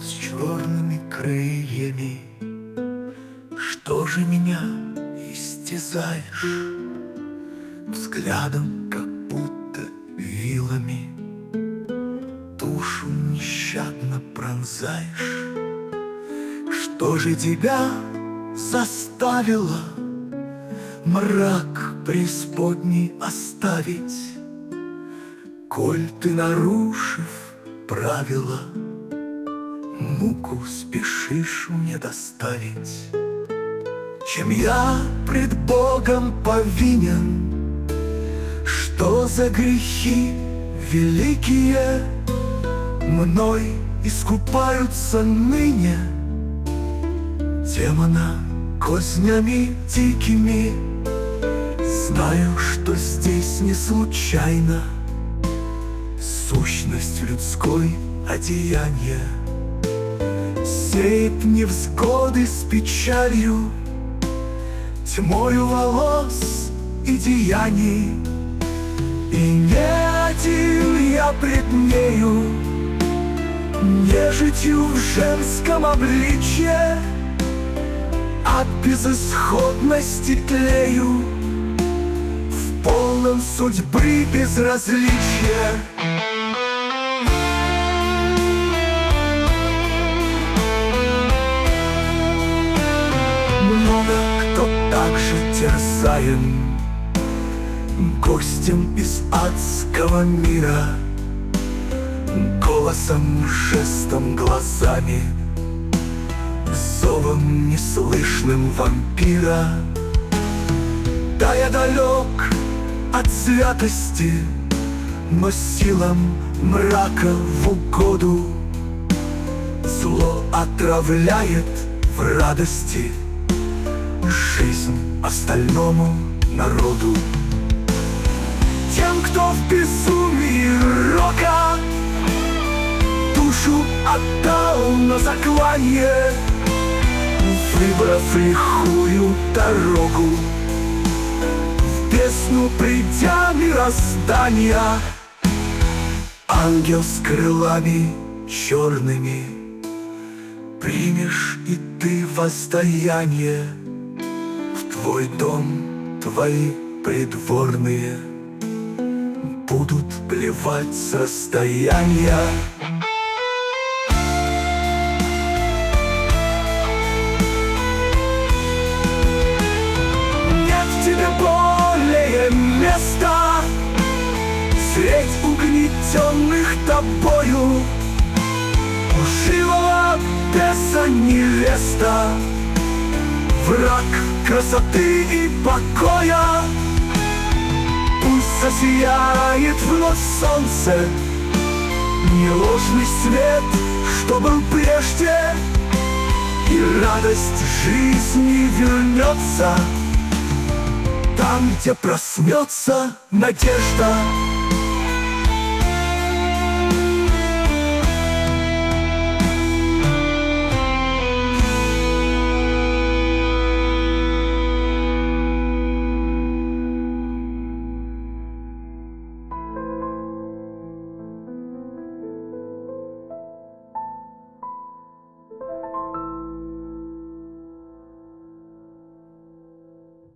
с черными крыльями. Что же меня истязаешь взглядом, как будто вилами? Душу нещадно пронзаешь. Что же тебя заставило мрак преисподней оставить? Коль ты, нарушив правила, муку спешишь мне доставить. Чем я пред Богом повинен? Что за грехи великие мной искупаются ныне? Демона кознями дикими. Знаю, что здесь не случайно сущность людской одеяния. Сеет невзгоды с печалью, тьмою волос и деяний. И не один я пред нею, нежитью в женском обличье, от безысходности тлею в полном судьбы безразличия. Много кто также терзаем гостем из адского мира, голосом, жестом, глазами, зовом неслышным вампира. Да, я далек от святости, но силам мрака в угоду зло отравляет в радости жизнь остальному народу. Тем, кто в безумии рока душу отдал на заклание, выбрав лихую дорогу, в бездну придя мироздания, ангел с крылами черными, примешь и ты воздаяние. В твой дом твои придворные будут плевать с расстояния. Более места средь угнетенных тобою, лживого беса невеста, враг красоты и покоя. Пусть засияет вновь солнце, не ложный свет, что был прежде, и радость жизни вернется там, где проснется надежда.